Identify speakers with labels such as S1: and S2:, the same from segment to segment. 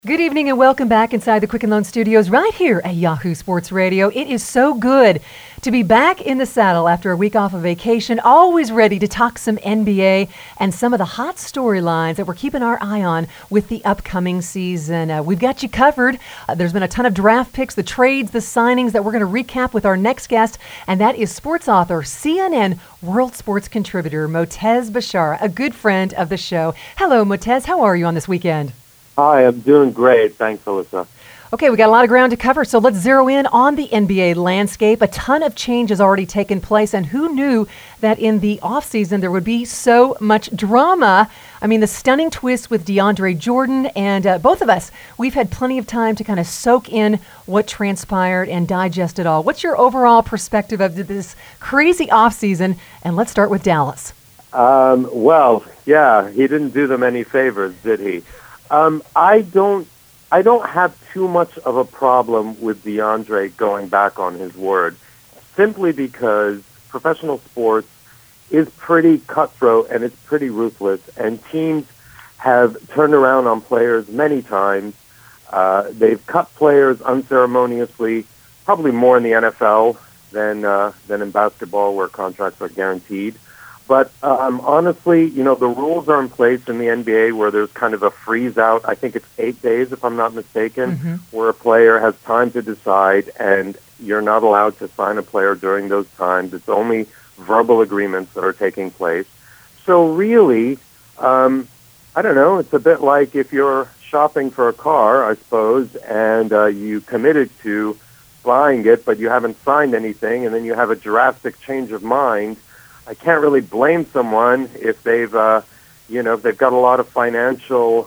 S1: Good evening and welcome back inside the Quicken Loan Studios right here at Yahoo Sports Radio. It is so good to be back in the saddle after a week off of vacation, always ready to talk some NBA and some of the hot storylines that we're keeping our eye on with the upcoming season. We've got you covered. There's been a ton of draft picks, the trades, the signings that we're going to recap with our next guest, and that is sports author, CNN World Sports contributor, Motez Bashar, a good friend of the show. Hello, Motez. How are you on this weekend?
S2: Hi, I'm doing great. Thanks, Alyssa.
S1: Okay, we got a lot of ground to cover, so let's zero in on the NBA landscape. A ton of change has already taken place, and who knew that in the offseason there would be so much drama? I mean, the stunning twist with DeAndre Jordan, and both of us, we've had plenty of time to kind of soak in what transpired and digest it all. What's your overall perspective of this crazy offseason? And let's start with Dallas.
S2: He didn't do them any favors, did he? I don't have too much of a problem with DeAndre going back on his word, simply because professional sports is pretty cutthroat and it's pretty ruthless, and teams have turned around on players many times. They've cut players unceremoniously, probably more in the NFL than in basketball, where contracts are guaranteed. But honestly, the rules are in place in the NBA where there's kind of a freeze out. I think it's 8 days, if I'm not mistaken, where a player has time to decide, and you're not allowed to sign a player during those times. It's only verbal agreements that are taking place. So really, I don't know, it's a bit like if you're shopping for a car, I suppose, and you committed to buying it, but you haven't signed anything, and then you have a drastic change of mind. I can't really blame someone if they've got a lot of financial,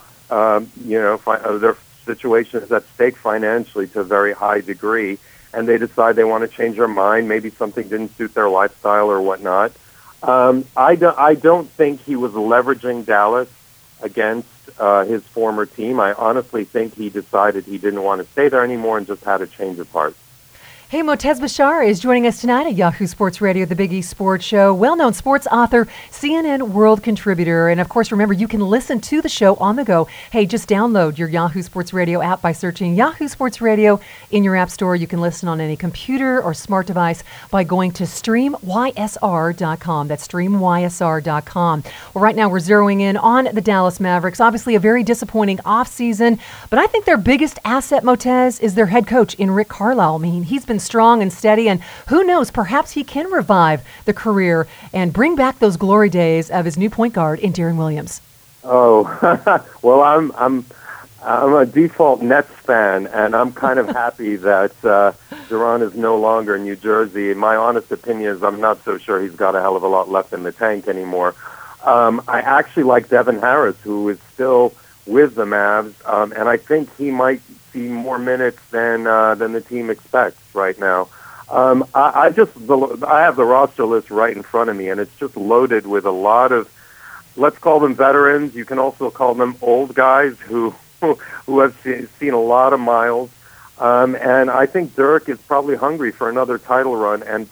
S2: their situation is at stake financially to a very high degree, and they decide they want to change their mind. Maybe something didn't suit their lifestyle or whatnot. I don't think he was leveraging Dallas against his former team. I honestly think he decided he didn't want to stay there anymore and just had a change of heart.
S1: Hey, Motez Bashar is joining us tonight at Yahoo Sports Radio, the Big East Sports Show. Well-known sports author, CNN World contributor. And, of course, remember, you can listen to the show on the go. Hey, just download your Yahoo Sports Radio app by searching Yahoo Sports Radio in your app store. You can listen on any computer or smart device by going to streamysr.com. That's streamysr.com. Well, right now we're zeroing in on the Dallas Mavericks. Obviously, a very disappointing offseason. But I think their biggest asset, Motez, is their head coach in Rick Carlisle. I mean, he's been strong and steady, and who knows, perhaps he can revive the career and bring back those glory days of his new point guard in Deron Williams.
S2: Oh, well, I'm a default Nets fan, and I'm kind of happy that Deron is no longer in New Jersey. My honest opinion is I'm not so sure he's got a hell of a lot left in the tank anymore. I actually like Devin Harris, who is still with the Mavs, and I think he might see more minutes than the team expects right now. I have the roster list right in front of me, and it's just loaded with a lot of, let's call them veterans. You can also call them old guys who have seen a lot of miles. And I think Dirk is probably hungry for another title run. And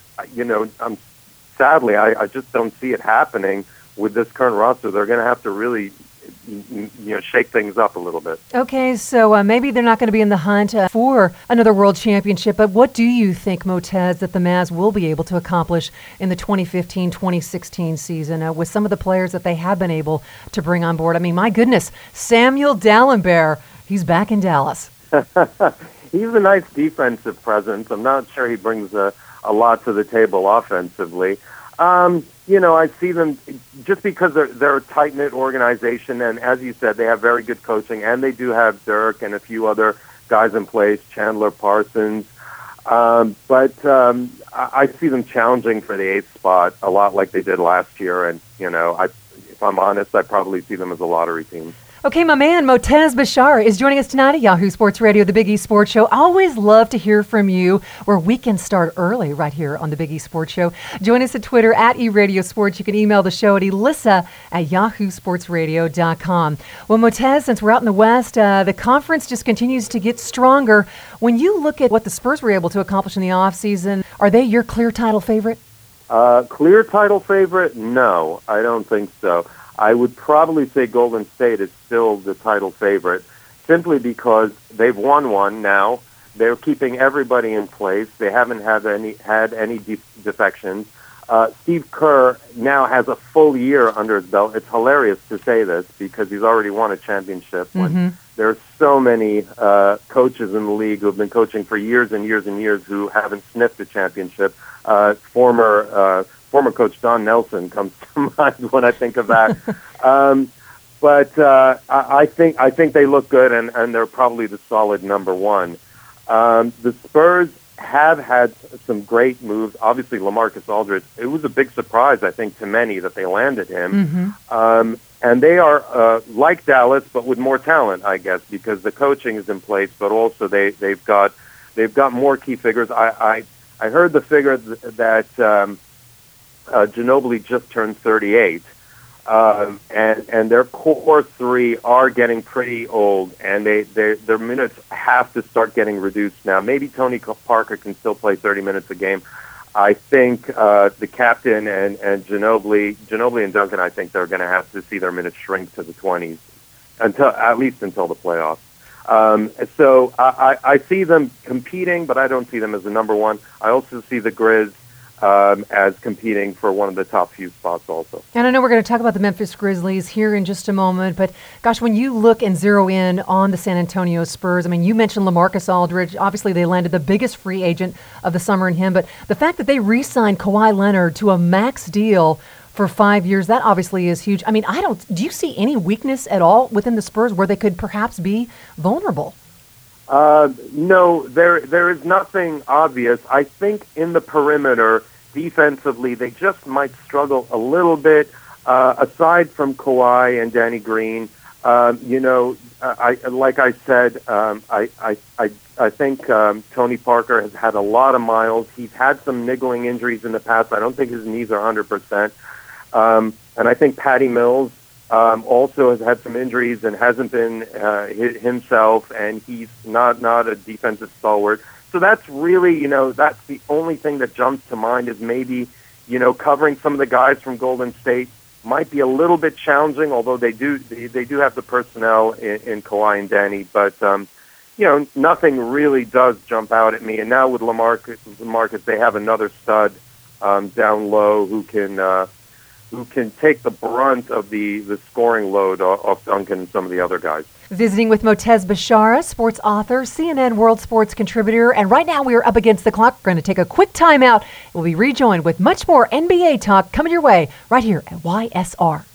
S2: sadly, I just don't see it happening with this current roster. They're going to have to really shake things up a little bit.
S1: Okay, so maybe they're not going to be in the hunt for another world championship, but what do you think, Motez, that the Mavs will be able to accomplish in the 2015-2016 season with some of the players that they have been able to bring on board? I mean, my goodness, Samuel Dalembert, he's back in Dallas.
S2: He's a nice defensive presence. I'm not sure he brings a lot to the table offensively. I see them just because they're a tight-knit organization, and as you said, they have very good coaching, and they do have Dirk and a few other guys in place, Chandler Parsons. But I see them challenging for the 8th spot a lot like they did last year, and, if I'm honest, I probably see them as a lottery team.
S1: Okay, my man, Motez Bashar is joining us tonight at Yahoo Sports Radio, the Big East Sports Show. Always love to hear from you, where we can start early right here on the Big East Sports Show. Join us at Twitter at eRadioSports. You can email the show at elissa@yahoosportsradio.com. Well, Motez, since we're out in the West, the conference just continues to get stronger. When you look at what the Spurs were able to accomplish in the offseason, are they your clear title favorite?
S2: Clear title favorite? No, I don't think so. I would probably say Golden State is still the title favorite. simply because they've won one now. They're keeping everybody in place. They haven't had any defections. Steve Kerr now has a full year under his belt. It's hilarious to say this because he's already won a championship. When there are so many coaches in the league who have been coaching for years and years and years who haven't sniffed a championship. Former coach Don Nelson comes to mind when I think of that. But I think they look good, and they're probably the solid number one. The Spurs have had some great moves. Obviously, LaMarcus Aldridge, it was a big surprise, I think, to many that they landed him. And they are like Dallas, but with more talent, I guess, because the coaching is in place, but also they've got more key figures. I heard the figure that Ginobili just turned 38. And their core three are getting pretty old, and their minutes have to start getting reduced now. Maybe Tony Parker can still play 30 minutes a game. I think the captain and Ginobili and Duncan, I think they're going to have to see their minutes shrink to the 20s, at least until the playoffs. So I see them competing, but I don't see them as the number one. I also see the Grizz as competing for one of the top few spots also.
S1: And I know we're going to talk about the Memphis Grizzlies here in just a moment, but gosh, when you look and zero in on the San Antonio Spurs, I mean, you mentioned LaMarcus Aldridge. Obviously, they landed the biggest free agent of the summer in him, but the fact that they re-signed Kawhi Leonard to a max deal for 5 years, that obviously is huge. I mean, do you see any weakness at all within the Spurs where they could perhaps be vulnerable?
S2: No, there is nothing obvious. I think in the perimeter, defensively, they just might struggle a little bit. Aside from Kawhi and Danny Green, I think Tony Parker has had a lot of miles. He's had some niggling injuries in the past. I don't think his knees are 100%. And I think Patty Mills also has had some injuries and hasn't been himself, and he's not a defensive stalwart. So that's really, that's the only thing that jumps to mind is maybe, covering some of the guys from Golden State might be a little bit challenging, although they do have the personnel in Kawhi and Danny. But, nothing really does jump out at me. And now with LaMarcus, they have another stud down low who can take the brunt of the scoring load off Duncan and some of the other guys.
S1: Visiting with Motez Bashara, sports author, CNN World Sports contributor, and right now we are up against the clock. We're going to take a quick timeout. We'll be rejoined with much more NBA talk coming your way right here at YSR.